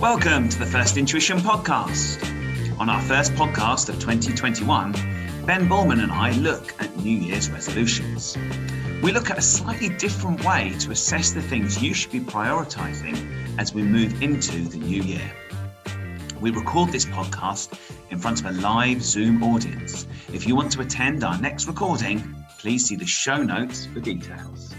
Welcome to the First Intuition podcast. On our first podcast of 2021, Ben Bowman and I look at New Year's resolutions. We look at a slightly different way to assess the things you should be prioritising as we move into the new year. We record this podcast in front of a live Zoom audience. If you want to attend our next recording, please see the show notes for details.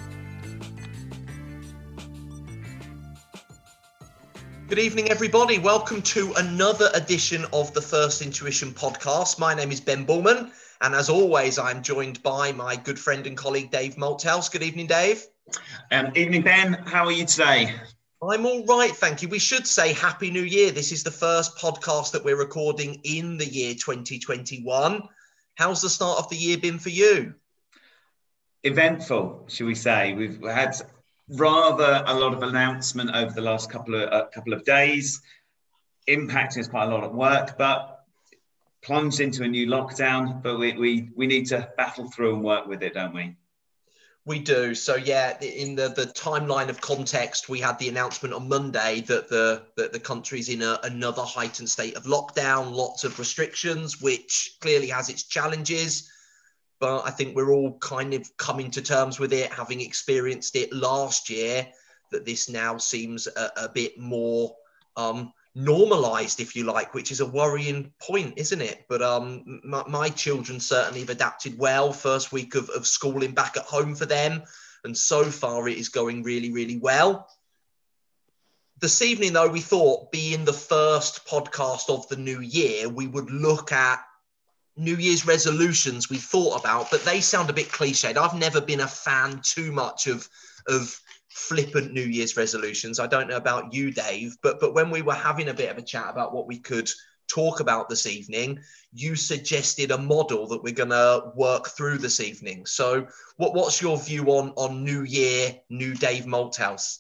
Good evening, everybody. Welcome to another edition of the First Intuition podcast. My name is Ben Bowman, and as always, I'm joined by my good friend and colleague, Dave Malthouse. Good evening, Dave. Evening, Ben. How are you today? I'm all right, thank you. We should say Happy New Year. This is the first podcast that we're recording in the year 2021. How's the start of the year been for you? Eventful, shall we say. We've had rather a lot of announcement over the last couple of days, impacting us quite a lot at work, but plunged into a new lockdown. But we need to battle through and work with it, don't we? We do. So yeah, in the timeline of context, we had the announcement on Monday that the country's in another heightened state of lockdown, lots of restrictions, which clearly has its challenges. But I think we're all kind of coming to terms with it, having experienced it last year, that this now seems a bit more normalized, if you like, which is a worrying point, isn't it? But my children certainly have adapted well. First week of schooling back at home for them. And so far it is going really, really well. This evening, though, we thought, being the first podcast of the new year, we would look at New Year's resolutions we thought about, but they sound a bit cliched. I've never been a fan too much of flippant New Year's resolutions. I don't know about you, Dave, but when we were having a bit of a chat about what we could talk about this evening, you suggested a model that we're going to work through this evening. So what's your view on New Year, new Dave Malthouse?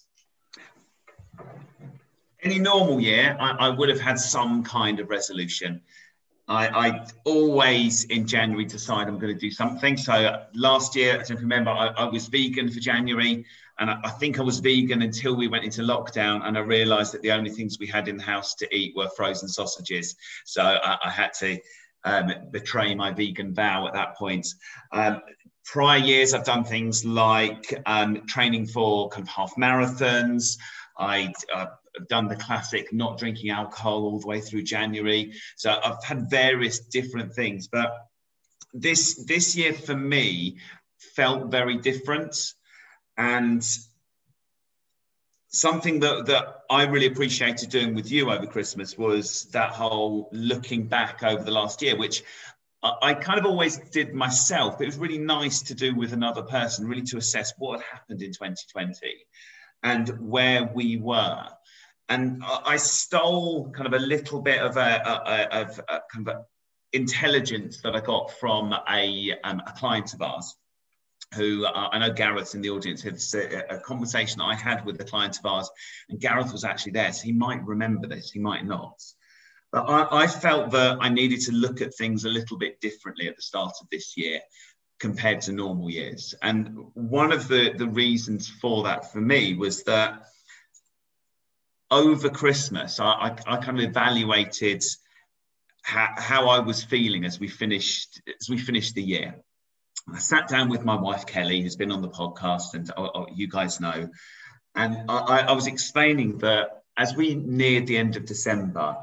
Any normal year, I would have had some kind of resolution. I always in January decide I'm going to do something. So last year, as you remember, I was vegan for January, and I think I was vegan until we went into lockdown, and I realised that the only things we had in the house to eat were frozen sausages. So I had to betray my vegan vow at that point. Prior years, I've done things like training for kind of half marathons. I've done the classic not drinking alcohol all the way through January. So I've had various different things, but this year for me felt very different. And something that I really appreciated doing with you over Christmas was that whole looking back over the last year, which I kind of always did myself. But it was really nice to do with another person, really to assess what had happened in 2020 and where we were. And I stole kind of a little bit of a kind of intelligence that I got from a client of ours, who I know Gareth's in the audience. It's a conversation I had with a client of ours, and Gareth was actually there, so he might remember this, he might not. But I felt that I needed to look at things a little bit differently at the start of this year compared to normal years. And one of the reasons for that for me was that over Christmas, I kind of evaluated how I was feeling as we finished the year. I sat down with my wife, Kelly, who's been on the podcast, and you guys know, and I was explaining that as we neared the end of December,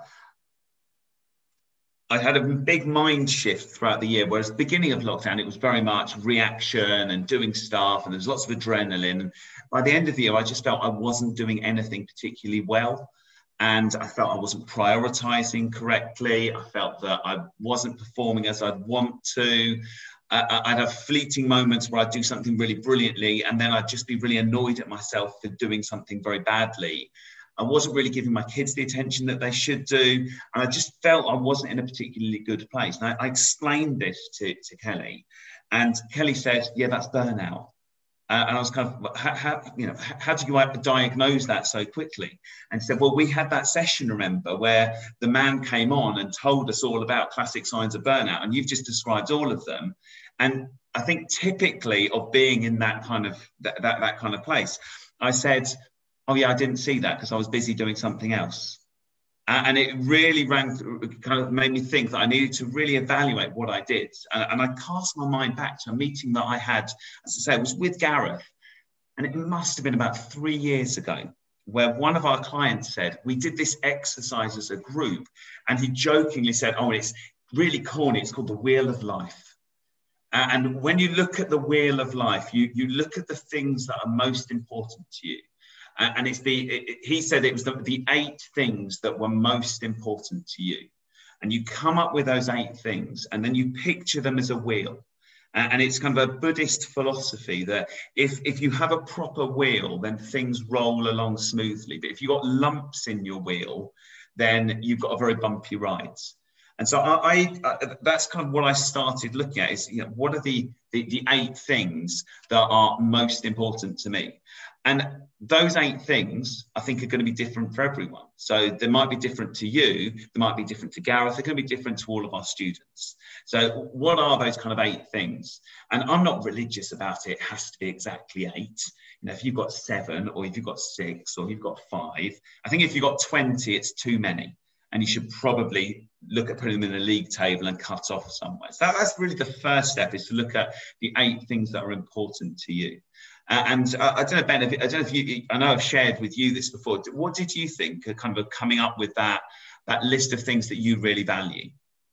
I had a big mind shift throughout the year, whereas the beginning of lockdown, it was very much reaction and doing stuff, and there's lots of adrenaline. By the end of the year, I just felt I wasn't doing anything particularly well. And I felt I wasn't prioritizing correctly. I felt that I wasn't performing as I'd want to. I'd have fleeting moments where I'd do something really brilliantly, and then I'd just be really annoyed at myself for doing something very badly. I wasn't really giving my kids the attention that they should do. And I just felt I wasn't in a particularly good place. And I explained this to Kelly, and Kelly said, yeah, that's burnout. And I was kind of, how do you diagnose that so quickly? And said, well, we had that session, remember, where the man came on and told us all about classic signs of burnout. And you've just described all of them. And I think typically of being in that kind of that kind of place, I said, oh yeah, I didn't see that because I was busy doing something else. And it really kind of made me think that I needed to really evaluate what I did. And I cast my mind back to a meeting that I had, as I say, it was with Gareth. And it must have been about 3 years ago, where one of our clients said, we did this exercise as a group. And he jokingly said, oh, it's really corny. It's called the Wheel of Life. And when you look at the Wheel of Life, you look at the things that are most important to you. And he said it was the 8 things that were most important to you. And you come up with those 8 things, and then you picture them as a wheel. And it's kind of a Buddhist philosophy that if you have a proper wheel, then things roll along smoothly. But if you've got lumps in your wheel, then you've got a very bumpy ride. And so that's kind of what I started looking at is, what are the 8 things that are most important to me? And those 8 things, I think, are going to be different for everyone. So they might be different to you. They might be different to Gareth. They're going to be different to all of our students. So what are those kind of 8 things? And I'm not religious about it. It has to be exactly 8. If you've got 7, or if you've got 6, or you've got 5, I think if you've got 20, it's too many. And you should probably look at putting them in a league table and cut off somewhere. So that's really the first step, is to look at the 8 things that are important to you. And I don't know, Ben, I know I've shared with you this before. What did you think of kind of coming up with that list of things that you really value?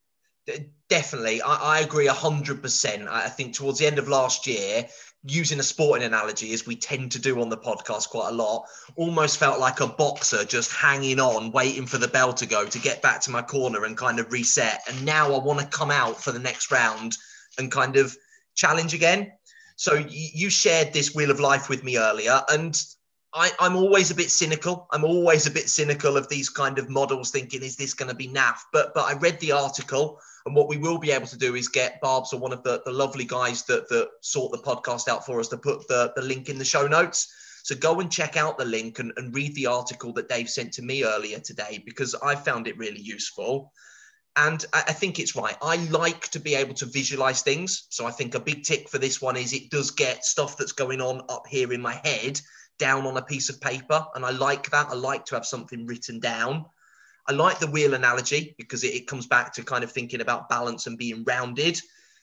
Definitely. I agree 100%. I think towards the end of last year, using a sporting analogy, as we tend to do on the podcast quite a lot, almost felt like a boxer just hanging on, waiting for the bell to go to get back to my corner and kind of reset. And now I want to come out for the next round and kind of challenge again. So you shared this Wheel of Life with me earlier, and I'm always a bit cynical. I'm always a bit cynical of these kind of models, thinking, is this going to be naff? But I read the article, and what we will be able to do is get Barbs, or one of the lovely guys that sort the podcast out for us, to put the link in the show notes. So go and check out the link and read the article that Dave sent to me earlier today, because I found it really useful. And I think it's right. I like to be able to visualize things. So I think a big tick for this one is it does get stuff that's going on up here in my head down on a piece of paper. And I like that. I like to have something written down. I like the wheel analogy because it comes back to kind of thinking about balance and being rounded.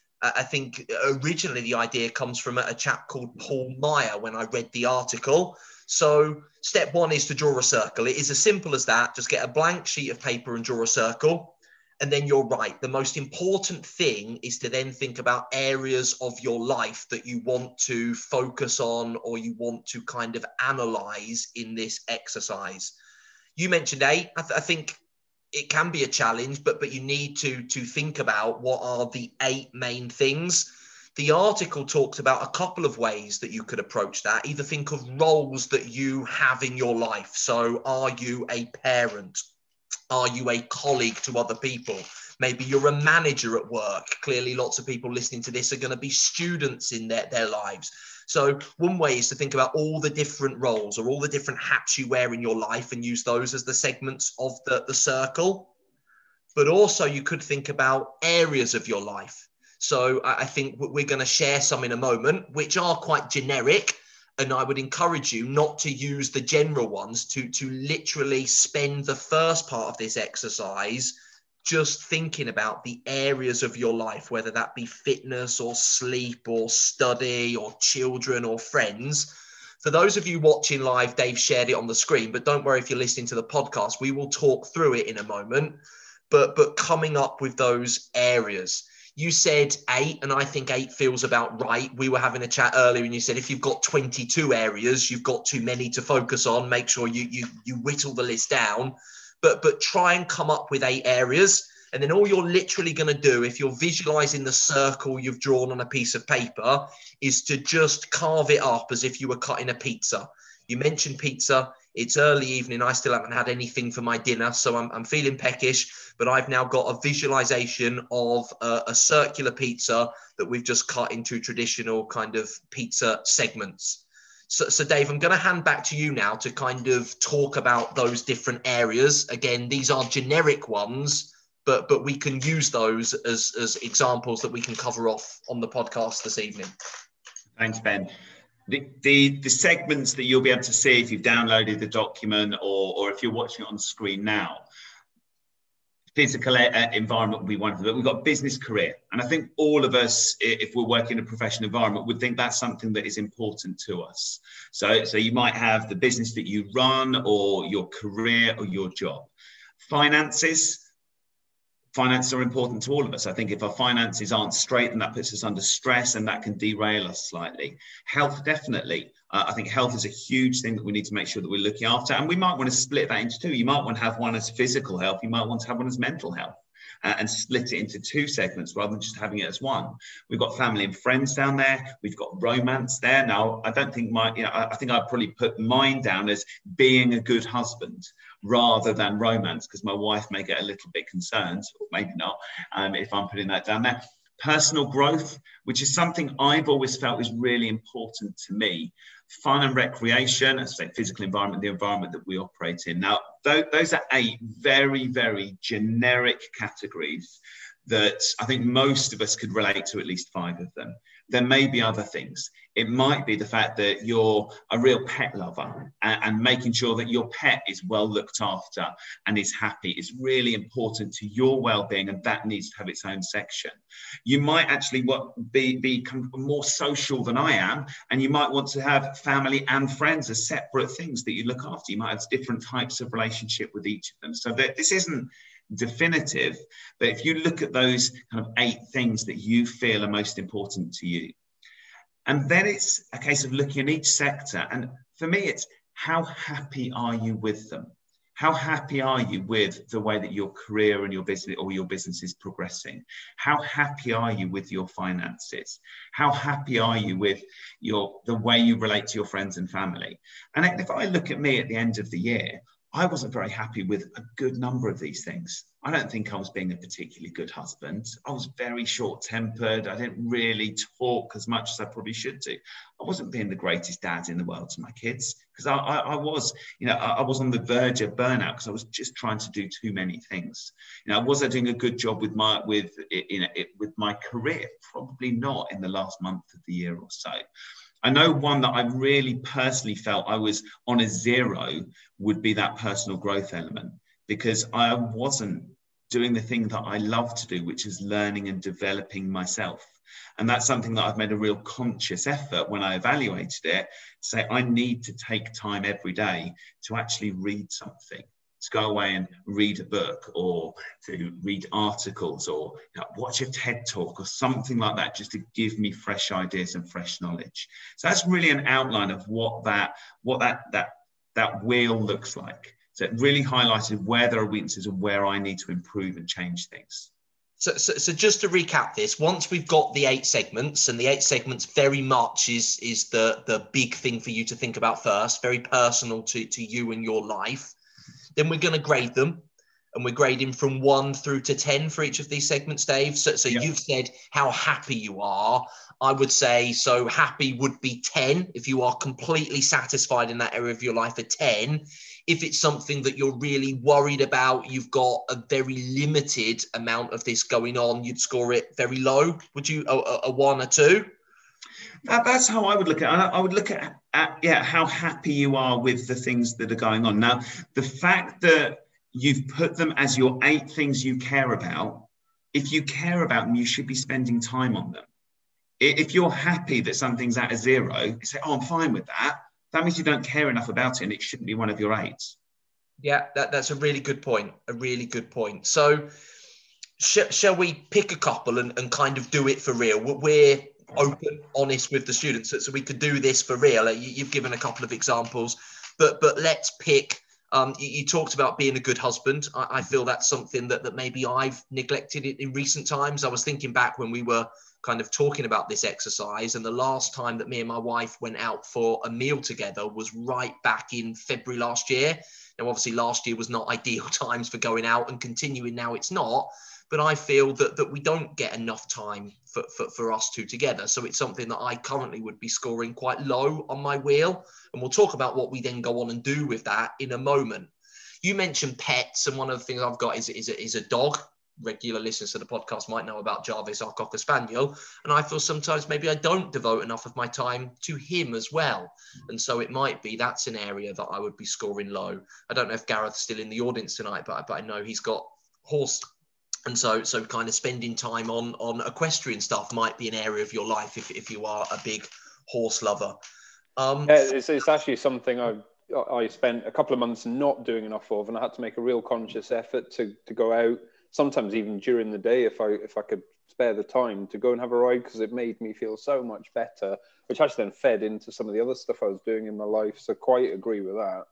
I think originally the idea comes from a chap called Paul Meyer when I read the article. So step 1 is to draw a circle. It is as simple as that. Just get a blank sheet of paper and draw a circle. And then you're right. The most important thing is to then think about areas of your life that you want to focus on, or you want to kind of analyze in this exercise. You mentioned 8. I think it can be a challenge, but you need to think about what are the 8 main things. The article talks about a couple of ways that you could approach that. Either think of roles that you have in your life. So are you a parent? Are you a colleague to other people? Maybe you're a manager at work. Clearly, lots of people listening to this are going to be students in their lives. So one way is to think about all the different roles or all the different hats you wear in your life and use those as the segments of the circle. But also you could think about areas of your life. So I think we're going to share some in a moment, which are quite generic. And I would encourage you not to use the general ones, to literally spend the first part of this exercise just thinking about the areas of your life, whether that be fitness or sleep or study or children or friends. For those of you watching live, Dave shared it on the screen, but don't worry if you're listening to the podcast, we will talk through it in a moment, but coming up with those areas. You said 8, and I think 8 feels about right. We were having a chat earlier, and you said if you've got 22 areas, you've got too many to focus on. Make sure you whittle the list down, but try and come up with 8 areas. And then all you're literally going to do, if you're visualizing the circle you've drawn on a piece of paper, is to just carve it up as if you were cutting a pizza. You mentioned pizza. It's early evening. I still haven't had anything for my dinner, so I'm feeling peckish. But I've now got a visualization of a circular pizza that we've just cut into traditional kind of pizza segments. So Dave, I'm going to hand back to you now to kind of talk about those different areas. Again, these are generic ones, but we can use those as examples that we can cover off on the podcast this evening. Thanks, Ben. The segments that you'll be able to see if you've downloaded the document or if you're watching it on screen now Physical environment would be one of them, but we've got business career. And I think all of us, if we're working in a professional environment, would think that's something that is important to us. So you might have the business that you run, or your career, or your job. Finances are important to all of us. I think if our finances aren't straight, then that puts us under stress, and that can derail us slightly. Health, definitely. I think health is a huge thing that we need to make sure that we're looking after. And we might want to split that into two. You might want to have one as physical health. You might want to have one as mental health, and split it into two segments rather than just having it as one. We've got family and friends down there. We've got romance there. Now, I don't think I think I'd probably put mine down as being a good husband rather than romance, because my wife may get a little bit concerned, or maybe not, if I'm putting that down there. Personal growth, which is something I've always felt is really important to me. Fun and recreation, as I say, physical environment, the environment that we operate in. Now, those are 8 very, very generic categories that I think most of us could relate to at least 5 of them. There may be other things. It might be the fact that you're a real pet lover, and making sure that your pet is well looked after and is happy is really important to your well-being, and that needs to have its own section. You might actually become more social than I am, and you might want to have family and friends as separate things that you look after. You might have different types of relationship with each of them. So that this isn't definitive, but if you look at those kind of 8 things that you feel are most important to you, and then it's a case of looking at each sector, and for me it's how happy are you with them? How happy are you with the way that your career and your business is progressing? How happy are you with your finances? How happy are you with the way you relate to your friends and family? And if I look at me at the end of the year, I wasn't very happy with a good number of these things. I don't think I was being a particularly good husband. I was very short-tempered. I didn't really talk as much as I probably should do. I wasn't being the greatest dad in the world to my kids, because I was on the verge of burnout because I was just trying to do too many things. Was I doing a good job with my career? Probably not in the last month of the year or so. I know one that I really personally felt I was on a 0 would be that personal growth element, because I wasn't doing the thing that I love to do, which is learning and developing myself. And that's something that I've made a real conscious effort when I evaluated it, to say I need to take time every day to actually read something, to go away and read a book, or to read articles, or watch a TED talk or something like that, just to give me fresh ideas and fresh knowledge. So that's really an outline of what that wheel looks like. So it really highlighted where there are weaknesses and where I need to improve and change things. So just to recap this, once we've got the 8 segments, and the 8 segments very much is the big thing for you to think about first, very personal to you and your life, then we're going to grade them, and we're grading from 1 through to 10 for each of these segments, Dave. So yep. You've said how happy you are. I would say, so happy would be 10. If you are completely satisfied in that area of your life, a 10. If it's something that you're really worried about, you've got a very limited amount of this going on, you'd score it very low. Would you, a 1 or 2? That's how I would look at it. I would look at how happy you are with the things that are going on. Now, the fact that you've put them as your 8 things you care about, if you care about them, you should be spending time on them. If you're happy that something's at a 0, you say, I'm fine with that. That means you don't care enough about it, and it shouldn't be one of your 8s. Yeah, that's a really good point. A really good point. So shall we pick a couple and kind of do it for real? We're open, honest with the students, so we could do this for real. You've given a couple of examples, but let's pick. You talked about being a good husband. I feel that's something that maybe I've neglected it in recent times. I was thinking back when we were kind of talking about this exercise, and the last time that me and my wife went out for a meal together was right back in February last year. Now, obviously last year was not ideal times for going out, and continuing now it's not, but I feel that we don't get enough time for us two together. So it's something that I currently would be scoring quite low on my wheel. And we'll talk about what we then go on and do with that in a moment. You mentioned pets, and one of the things I've got is a dog. Regular listeners to the podcast might know about Jarvis, our Cocker Spaniel. And I feel sometimes maybe I don't devote enough of my time to him as well. And so it might be that's an area that I would be scoring low. I don't know if Gareth's still in the audience tonight, but I know he's got horse. And so kind of spending time on equestrian stuff might be an area of your life if you are a big horse lover. Yeah, it's actually something I spent a couple of months not doing enough of, and I had to make a real conscious effort to go out, sometimes even during the day if I could spare the time, to go and have a ride, because it made me feel so much better, which actually then fed into some of the other stuff I was doing in my life. So quite agree with that.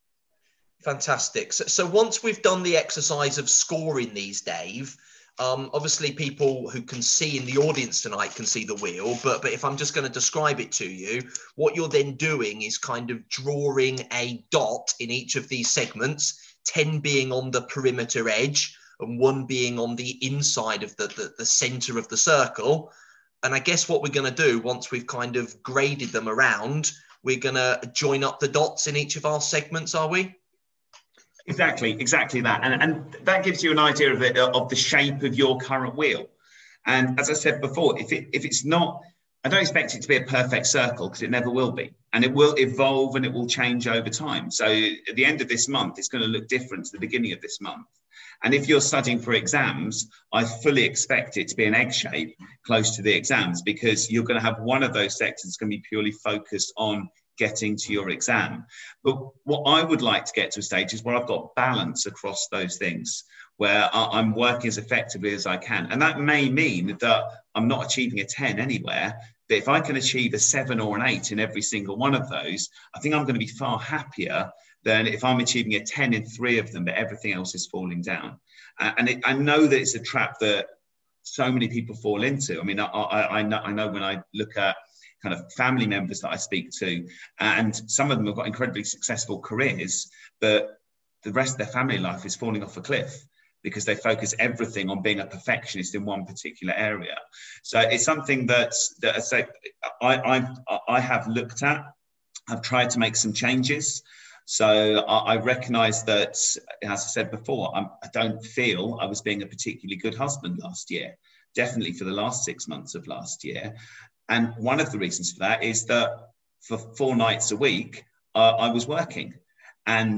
Fantastic. So once we've done the exercise of scoring these, Dave, obviously people who can see in the audience tonight can see the wheel, but if I'm just going to describe it to you, what you're then doing is kind of drawing a dot in each of these segments, 10 being on the perimeter edge and 1 being on the inside of the center of the circle. And I guess what we're going to do once we've kind of graded them around, we're going to join up the dots in each of our segments, are we? Exactly that. And that gives you an idea of the shape of your current wheel. And as I said before, if it's not, I don't expect it to be a perfect circle, because it never will be. And it will evolve and it will change over time. So at the end of this month, it's going to look different to the beginning of this month. And if you're studying for exams, I fully expect it to be an egg shape close to the exams, because you're going to have one of those sectors that's going to be purely focused on getting to your exam. But what I would like to get to a stage is where I've got balance across those things, where I'm working as effectively as I can. And that may mean that I'm not achieving a 10 anywhere, but if I can achieve a 7 or an 8 in every single one of those, I think I'm going to be far happier than if I'm achieving a 10 in 3 of them, but everything else is falling down. I know that it's a trap that so many people fall into. I mean, I know when I look at kind of family members that I speak to, and some of them have got incredibly successful careers, but the rest of their family life is falling off a cliff because they focus everything on being a perfectionist in one particular area. So it's something that I have looked at. I've tried to make some changes. So I recognise that, as I said before, I don't feel I was being a particularly good husband last year, definitely for the last 6 months of last year. And one of the reasons for that is that for 4 nights a week, I was working. And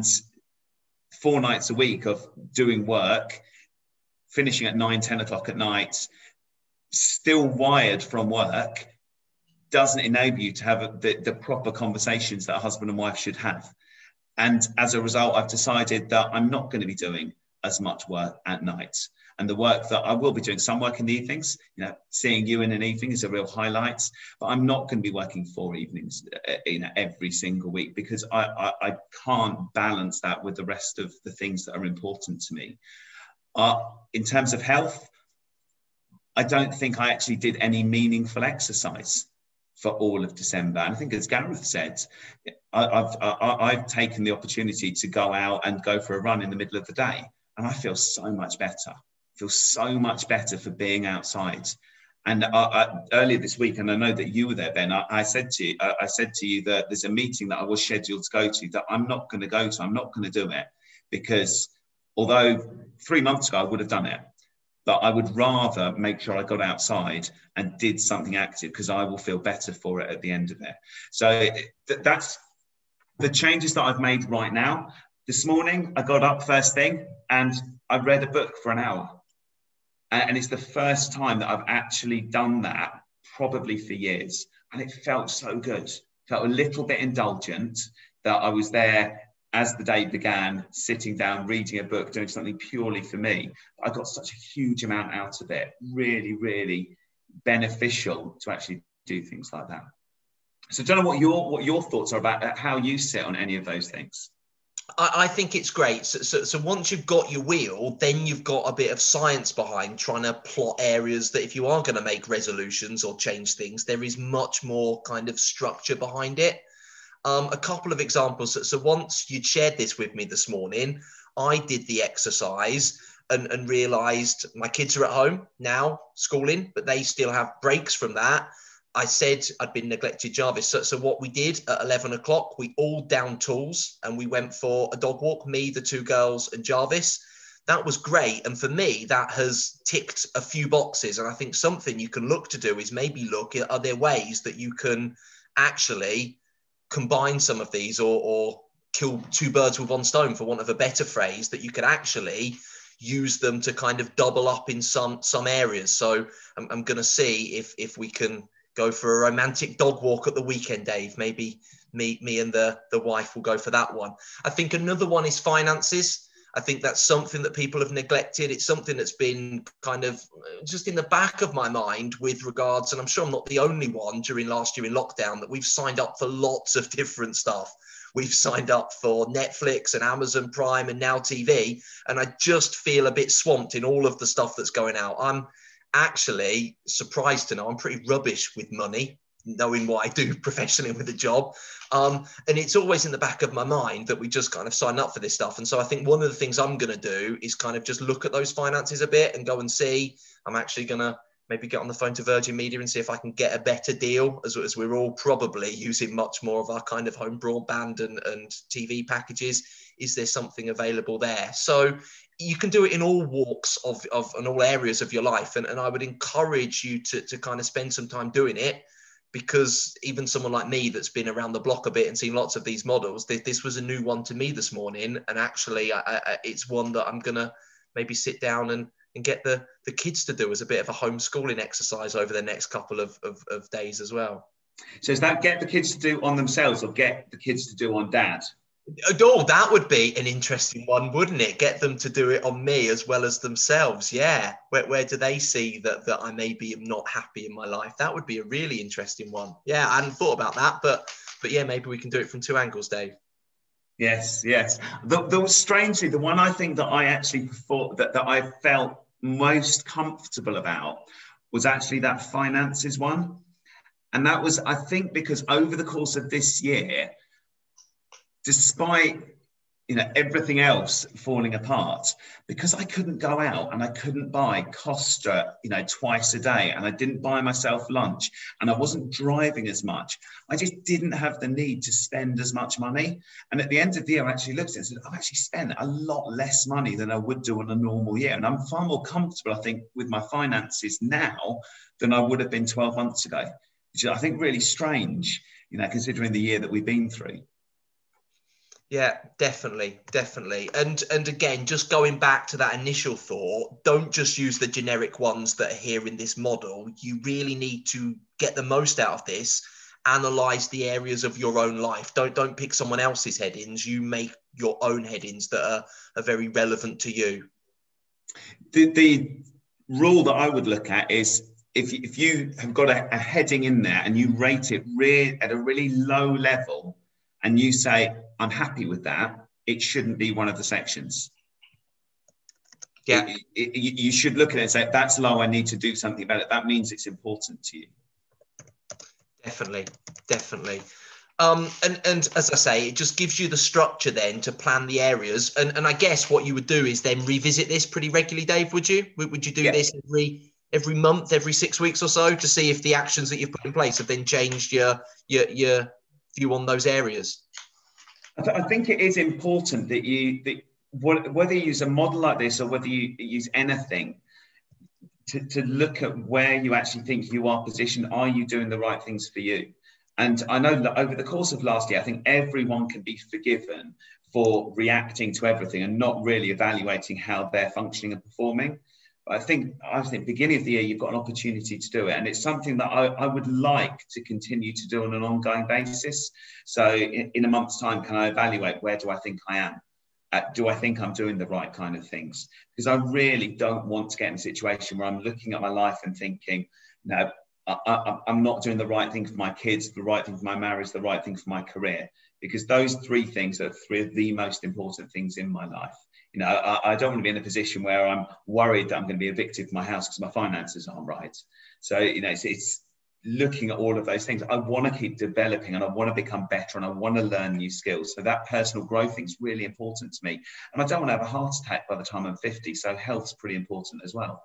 4 nights a week of doing work, finishing at 9, 10 o'clock at night, still wired from work, doesn't enable you to have the proper conversations that a husband and wife should have. And as a result, I've decided that I'm not going to be doing as much work at night. And the work that I will be doing, some work in the evenings, seeing you in an evening is a real highlight, but I'm not going to be working 4 evenings, every single week, because I can't balance that with the rest of the things that are important to me. In terms of health, I don't think I actually did any meaningful exercise for all of December. And I think, as Gareth said, I've taken the opportunity to go out and go for a run in the middle of the day, and I feel so much better. For being outside. And earlier this week, and I know that you were there, Ben, I said to you that there's a meeting that I was scheduled to go to that I'm not going to go to. I'm not going to do it, because although 3 months ago I would have done it, but I would rather make sure I got outside and did something active, because I will feel better for it at the end of it. So that's the changes that I've made right now. This morning, I got up first thing and I read a book for an hour. And it's the first time that I've actually done that, probably for years. And it felt so good. Felt a little bit indulgent that I was there as the day began, sitting down, reading a book, doing something purely for me. I got such a huge amount out of it. Really, really beneficial to actually do things like that. So I don't know what your thoughts are about how you sit on any of those things. I think it's great. So once you've got your wheel, then you've got a bit of science behind trying to plot areas that if you are going to make resolutions or change things, there is much more kind of structure behind it. A couple of examples. So once you'd shared this with me this morning, I did the exercise and realized my kids are at home now, schooling, but they still have breaks from that. I said I'd been neglected Jarvis. So what we did at 11 o'clock, we all downed tools and we went for a dog walk, me, the 2 girls and Jarvis. That was great. And for me, that has ticked a few boxes. And I think something you can look to do is maybe look at, are there ways that you can actually combine some of these or kill 2 birds with 1 stone, for want of a better phrase, that you could actually use them to kind of double up in some areas. So I'm going to see if we can go for a romantic dog walk at the weekend, Dave. Maybe me and the wife will go for that one. I think another one is finances. I think that's something that people have neglected. It's something that's been kind of just in the back of my mind with regards, and I'm sure I'm not the only one during last year in lockdown, that we've signed up for lots of different stuff. We've signed up for Netflix and Amazon Prime and Now TV, and I just feel a bit swamped in all of the stuff that's going out. I'm actually surprised to know I'm pretty rubbish with money, knowing what I do professionally with a job. And it's always in the back of my mind that we just kind of sign up for this stuff. And so I think one of the things I'm going to do is kind of just look at those finances a bit and go and see. I'm actually going to maybe get on the phone to Virgin Media and see if I can get a better deal, as we're all probably using much more of our kind of home broadband and TV packages. Is there something available there? So you can do it in all walks of and all areas of your life. And I would encourage you to kind of spend some time doing it, because even someone like me that's been around the block a bit and seen lots of these models, this was a new one to me this morning. And actually, it's one that I'm going to maybe sit down and get the kids to do as a bit of a homeschooling exercise over the next couple of days as well. So is that get the kids to do on themselves or get the kids to do on dad? Oh, that would be an interesting one, wouldn't it? Get them to do it on me as well as themselves. Yeah. Where do they see that I maybe am not happy in my life? That would be a really interesting one. Yeah, I hadn't thought about that, but yeah, maybe we can do it from two angles, Dave. Yes. Strangely, the one I think that I actually thought that I felt most comfortable about was actually that finances one. And that was, I think, because over the course of this year, despite everything else falling apart, because I couldn't go out and I couldn't buy Costa twice a day, and I didn't buy myself lunch, and I wasn't driving as much, I just didn't have the need to spend as much money. And at the end of the year, I actually looked at it and said, I've actually spent a lot less money than I would do on a normal year, and I'm far more comfortable, I think, with my finances now than I would have been 12 months ago, which I think really strange, considering the year that we've been through. Yeah, definitely. And again, just going back to that initial thought, don't just use the generic ones that are here in this model. You really need to get the most out of this, analyze the areas of your own life. Don't pick someone else's headings. You make your own headings that are very relevant to you. The rule that I would look at is if you have got a heading in there and you rate it at a really low level, and you say, I'm happy with that, it shouldn't be one of the sections. Yeah. You should look at it and say, that's low, I need to do something about it. That means it's important to you. Definitely. And as I say, it just gives you the structure then to plan the areas. And I guess what you would do is then revisit this pretty regularly, Dave, would you? Would you do this every month, every 6 weeks or so, to see if the actions that you've put in place have then changed your view on those areas? I think it is important that whether you use a model like this or whether you use anything, to look at where you actually think you are positioned. Are you doing the right things for you? And I know that over the course of last year, I think everyone can be forgiven for reacting to everything and not really evaluating how they're functioning and performing. I think beginning of the year, you've got an opportunity to do it. And it's something that I would like to continue to do on an ongoing basis. So in a month's time, can I evaluate where do I think I am? Do I think I'm doing the right kind of things? Because I really don't want to get in a situation where I'm looking at my life and thinking, no, I'm not doing the right thing for my kids, the right thing for my marriage, the right thing for my career. Because those three things are three of the most important things in my life. I don't want to be in a position where I'm worried that I'm going to be evicted from my house because my finances aren't right. So, it's looking at all of those things. I want to keep developing and I want to become better and I want to learn new skills. So that personal growth thing is really important to me. And I don't want to have a heart attack by the time I'm 50. So health's pretty important as well.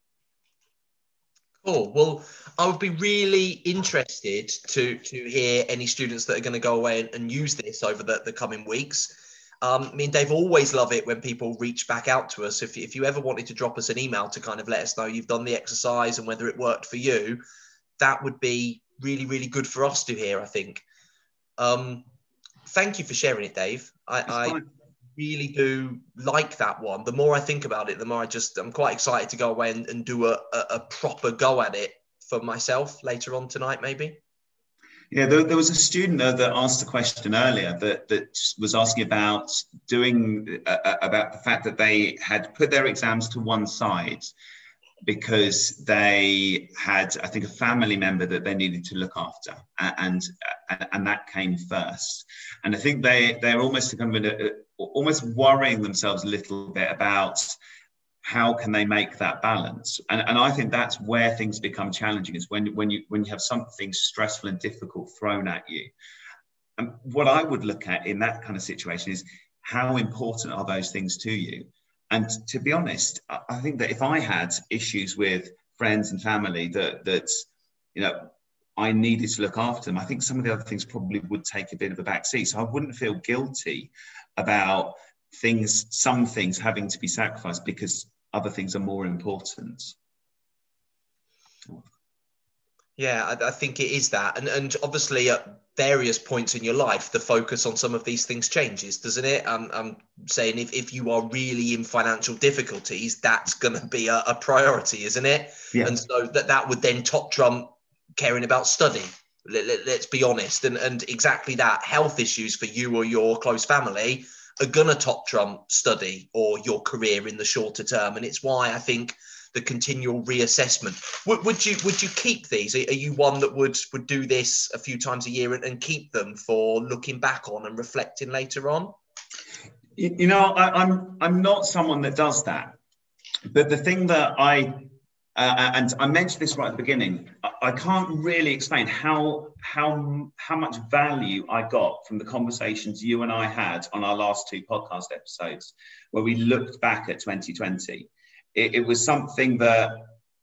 Cool. Well, I would be really interested to hear any students that are going to go away and use this over the coming weeks. Me and Dave always love it when people reach back out to us. If you ever wanted to drop us an email to kind of let us know you've done the exercise and whether it worked for you, that would be really, really good for us to hear, I think. Thank you for sharing it, Dave. really do like that one. The more I think about it, the more I'm quite excited to go away and do a proper go at it for myself later on tonight, maybe. Yeah, there was a student that asked a question earlier that was asking about about the fact that they had put their exams to one side because they had, I think, a family member that they needed to look after, and that came first. And I think they're almost kind of almost worrying themselves a little bit about how can they make that balance. And I think that's where things become challenging, is when you have something stressful and difficult thrown at you. And what I would look at in that kind of situation is, how important are those things to you? And to be honest, I think that if I had issues with friends and family that I needed to look after them, I think some of the other things probably would take a bit of a backseat. So I wouldn't feel guilty about some things having to be sacrificed because other things are more important. Yeah, I think it is that. And obviously at various points in your life, the focus on some of these things changes, doesn't it? I'm saying if you are really in financial difficulties, that's going to be a priority, isn't it? Yeah. And so that would then top trump caring about study. Let's be honest. And exactly that, health issues for you or your close family are going to top trump study or your career in the shorter term. And it's why I think the continual reassessment. Would you keep these? Are you one that would do this a few times a year and keep them for looking back on and reflecting later on? I'm not someone that does that. But the thing that and I mentioned this right at the beginning, I can't really explain how much value I got from the conversations you and I had on our last two podcast episodes, where we looked back at 2020. It was something that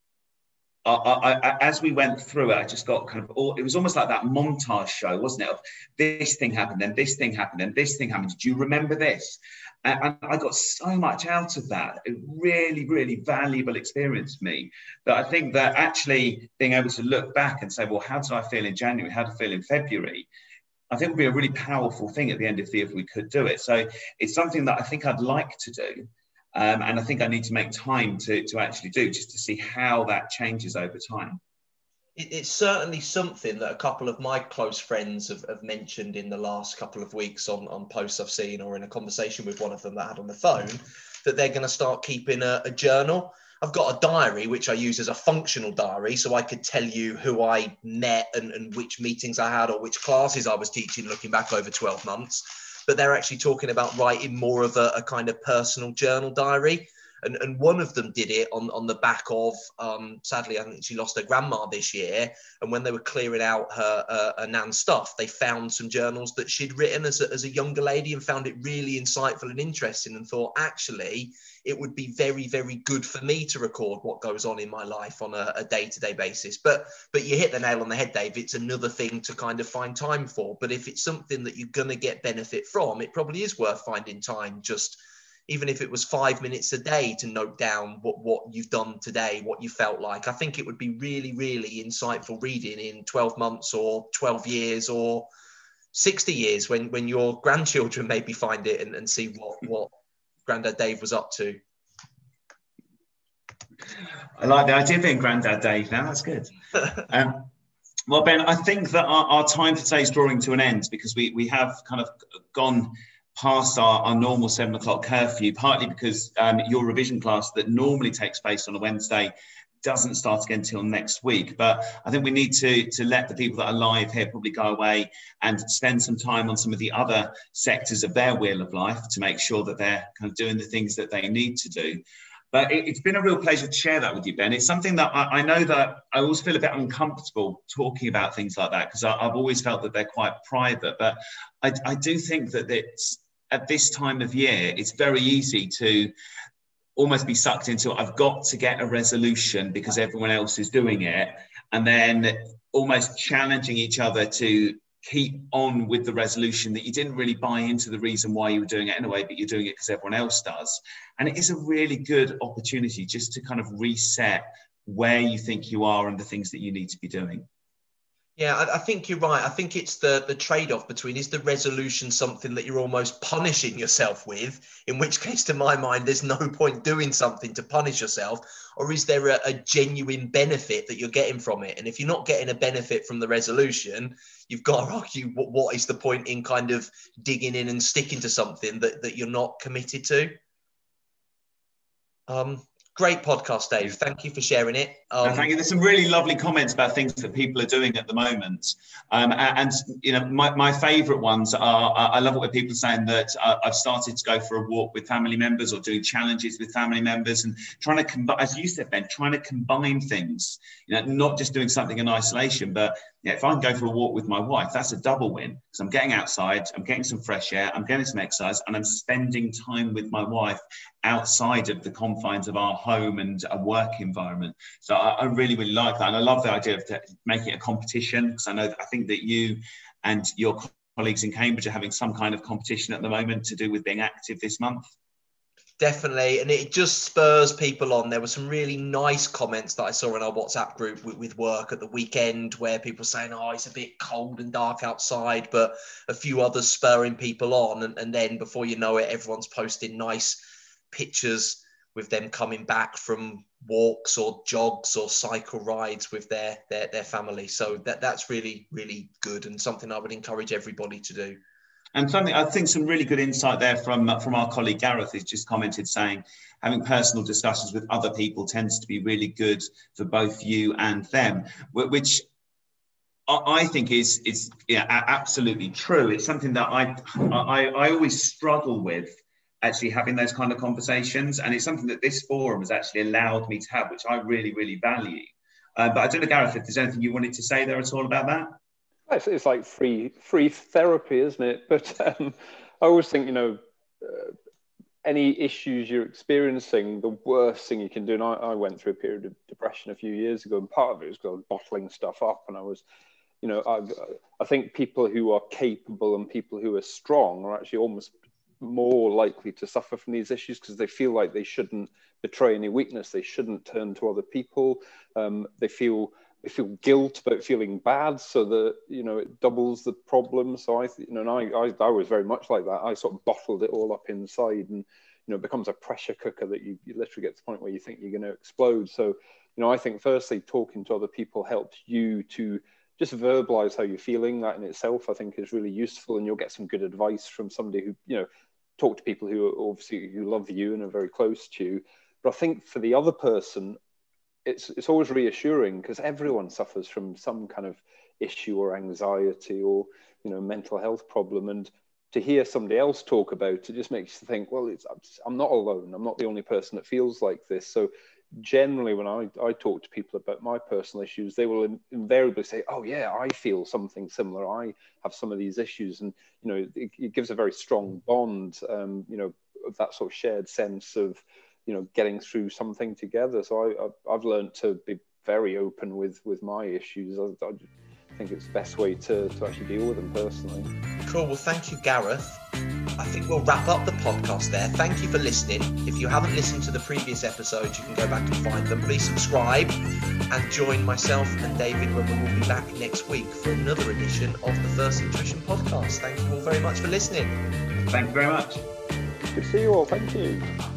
I, as we went through it, I just got kind of, it was almost like that montage show, wasn't it? Of this thing happened, and this thing happened, and this thing happened. Do you remember this? And I got so much out of that. A really, really valuable experience for me, that I think that actually being able to look back and say, well, how did I feel in January? How did I feel in February? I think would be a really powerful thing at the end of the year if we could do it. So it's something that I think I'd like to do. And I think I need to make time to actually do, just to see how that changes over time. It's certainly something that a couple of my close friends have mentioned in the last couple of weeks on posts I've seen, or in a conversation with one of them that I had on the phone, that they're going to start keeping a journal. I've got a diary, which I use as a functional diary, so I could tell you who I met and which meetings I had or which classes I was teaching looking back over 12 months. But they're actually talking about writing more of a kind of personal journal diary. And one of them did it on the back of, sadly, I think she lost her grandma this year. And when they were clearing out her nan's stuff, they found some journals that she'd written as a younger lady, and found it really insightful and interesting, and thought, actually, it would be very, very good for me to record what goes on in my life on a day-to-day basis. But you hit the nail on the head, Dave. It's another thing to kind of find time for. But if it's something that you're going to get benefit from, it probably is worth finding time, just even if it was 5 minutes a day, to note down what you've done today, what you felt like. I think it would be really, really insightful reading in 12 months or 12 years or 60 years when your grandchildren maybe find it and see what Grandad Dave was up to. I like the idea of being Grandad Dave now. That's good. Well, Ben, I think that our time for today is drawing to an end, because we have kind of gone past our normal 7 o'clock curfew, partly because your revision class that normally takes place on a Wednesday doesn't start again until next week. But I think we need to let the people that are live here probably go away and spend some time on some of the other sectors of their wheel of life to make sure that they're kind of doing the things that they need to do. But it's been a real pleasure to share that with you, Ben. It's something that I know that I always feel a bit uncomfortable talking about things like that, because I've always felt that they're quite private. But I do think that it's, at this time of year, it's very easy to almost be sucked into, I've got to get a resolution because everyone else is doing it, and then almost challenging each other to keep on with the resolution that you didn't really buy into the reason why you were doing it anyway, but you're doing it because everyone else does. And it is a really good opportunity just to kind of reset where you think you are and the things that you need to be doing. Yeah, I think you're right. I think it's the trade-off between, is the resolution something that you're almost punishing yourself with, in which case, to my mind, there's no point doing something to punish yourself, or is there a genuine benefit that you're getting from it? And if you're not getting a benefit from the resolution, you've got to argue what is the point in kind of digging in and sticking to something that you're not committed to. Great podcast, Dave. Thank you for sharing it. No, thank you. There's some really lovely comments about things that people are doing at the moment. And you know, my favourite ones are, I love it when people are saying that I've started to go for a walk with family members, or doing challenges with family members, and trying to combine, as you said, Ben, trying to combine things, you know, not just doing something in isolation, but yeah, if I can go for a walk with my wife, that's a double win, because I'm getting outside, I'm getting some fresh air, I'm getting some exercise, and I'm spending time with my wife outside of the confines of our home and a work environment. So I really, really like that. And I love the idea of making it a competition, because I think that you and your colleagues in Cambridge are having some kind of competition at the moment to do with being active this month. Definitely. And it just spurs people on. There were some really nice comments that I saw in our WhatsApp group with work at the weekend, where people saying, oh, it's a bit cold and dark outside, but a few others spurring people on. And then before you know it, everyone's posting nice pictures with them coming back from walks or jogs or cycle rides with their family. So that's really, really good, and something I would encourage everybody to do. And something, I think, some really good insight there from our colleague Gareth, who's just commented saying having personal discussions with other people tends to be really good for both you and them, which I think is absolutely true. It's something that I always struggle with, actually having those kind of conversations, and it's something that this forum has actually allowed me to have, which I really, really value. But I don't know, Gareth, if there's anything you wanted to say there at all about that. It's like free therapy, isn't it? But I always think, any issues you're experiencing, the worst thing you can do, and I went through a period of depression a few years ago, and part of it was because I was bottling stuff up, and I was, I think people who are capable and people who are strong are actually almost more likely to suffer from these issues, because they feel like they shouldn't betray any weakness, they shouldn't turn to other people, they feel guilt about feeling bad, so that it doubles the problem. So I was very much like that. I sort of bottled it all up inside, and it becomes a pressure cooker that you literally get to the point where you think you're going to explode. So I think firstly, talking to other people helps you to just verbalize how you're feeling. That in itself, I think, is really useful, and you'll get some good advice from somebody who talk to people who obviously who love you and are very close to you. But I think for the other person, it's always reassuring, because everyone suffers from some kind of issue or anxiety or mental health problem, and to hear somebody else talk about it just makes you think, well, I'm not alone. I'm not the only person that feels like this. So generally, when I talk to people about my personal issues, they will invariably say, oh yeah, I feel something similar. I have some of these issues, and it gives a very strong bond, of that sort of shared sense of getting through something together. So I've learned to be very open with my issues. I think it's the best way to actually deal with them personally. Cool. Well, thank you, Gareth. I think we'll wrap up the podcast there. Thank you for listening. If you haven't listened to the previous episodes, you can go back and find them. Please subscribe and join myself and David when we will be back next week for another edition of the First Nutrition Podcast. Thank you all very much for listening. Thank you very much. Good to see you all. Thank you.